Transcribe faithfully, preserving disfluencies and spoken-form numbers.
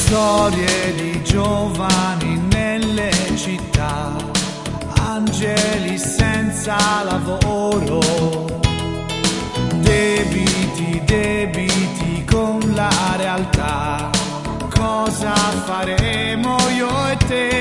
Storie di giovani nelle città, angeli senza lavoro, debiti, debiti con la realtà. Cosa faremo io e te?